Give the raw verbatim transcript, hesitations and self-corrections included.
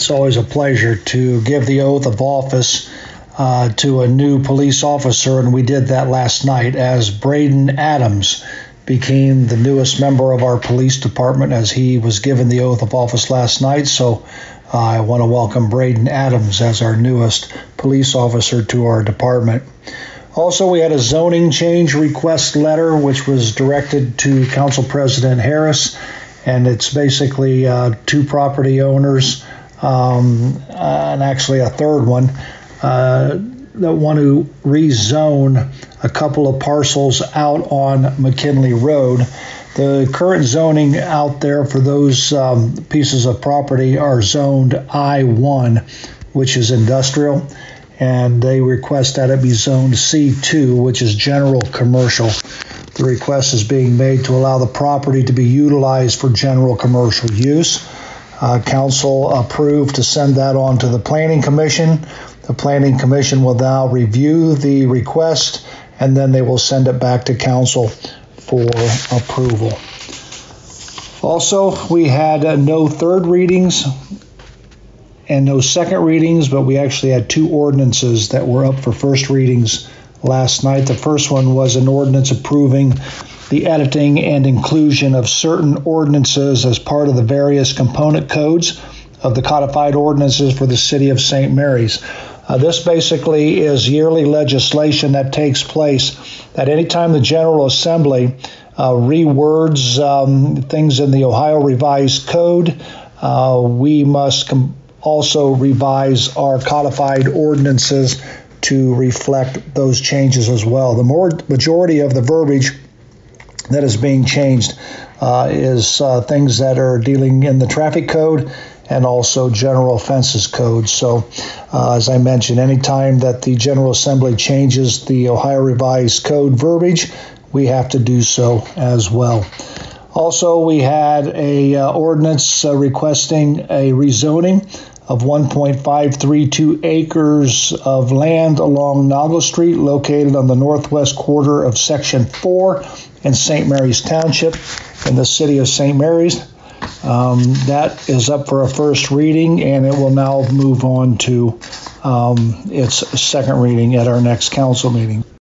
It's always a pleasure to give the oath of office uh, to a new police officer, and we did that last night as Braden Adams became the newest member of our police department as he was given the oath of office last night. So uh, I want to welcome Braden Adams as our newest police officer to our department. Also, we had a zoning change request letter which was directed to Council President Harris, and it's basically uh, two property owners um, and actually a third one uh, that want to rezone a couple of parcels out on McKinley Road. The current zoning out there for those um, pieces of property are zoned I one, which is industrial, and they request that it be zoned C two, which is general commercial. The request is being made to allow the property to be utilized for general commercial use. Uh, council approved to send that on to the Planning Commission. The Planning Commission will now review the request, and then they will send it back to council for approval. Also, we had uh, no third readings and no second readings, but we actually had two ordinances that were up for first readings last night. The first one was an ordinance approving the editing and inclusion of certain ordinances as part of the various component codes of the codified ordinances for the city of Saint Mary's. Uh, this basically is yearly legislation that takes place that anytime the General Assembly uh, rewords um, things in the Ohio Revised Code, uh, we must com- also revise our codified ordinances to reflect those changes as well. The more majority of the verbiage that is being changed uh, is uh, things that are dealing in the traffic code and also general offenses code. So, uh, as I mentioned, anytime that the General Assembly changes the Ohio Revised Code verbiage, we have to do so as well. Also, we had a uh, ordinance uh, requesting a rezoning of one point five three two acres of land along Noggle Street, located on the northwest quarter of Section four in Saint Mary's Township in the city of Saint Mary's. Um, that is up for a first reading, and it will now move on to um, its second reading at our next council meeting.